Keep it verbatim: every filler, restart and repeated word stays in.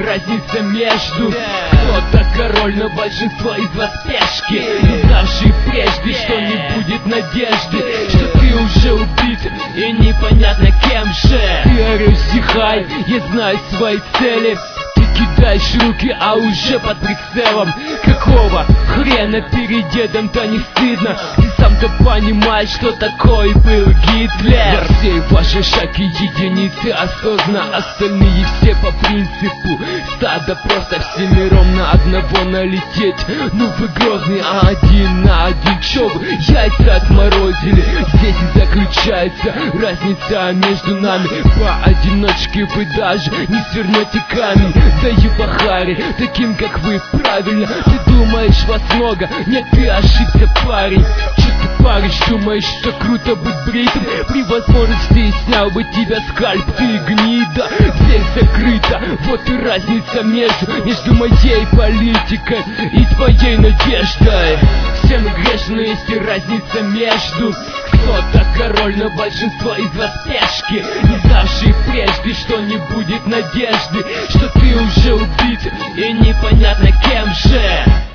разница между кто-то король, но большинство из вас пешки, не знавшие прежде, что не будет надежды, что ты уже убит и непонятно кем же. Ты орешь, зихай, я знаю свои цели. Ты кидаешь руки, а уже под прицелом. Какого хрена перед дедом-то не стыдно? Ты сам-то понимаешь, что такой был Гитлер. Все ваши шаги единицы осознанно, остальные все по принципу стадо, просто всемиром на одного налететь. Ну вы грозный, а один на один, чё вы яйца отморозили? Здесь и заключается разница между нами. Поодиночке вы даже не свернете камень. Даю по харе, таким как вы, правильно. Ты думаешь, вас много? Нет, ты ошибся, парень. Чё ты паришь, думаешь, что круто быть бритым? При возможности снял бы тебя скальп, ты гнида. Здесь закрыто, вот и разница между Между моей политикой и твоей надеждой. Все мы грешны, есть и разница между кто-то король, но большинство из вас пешки, не знавшие прежде, что не будет надежды, что ты уже убит и непонятно кем же.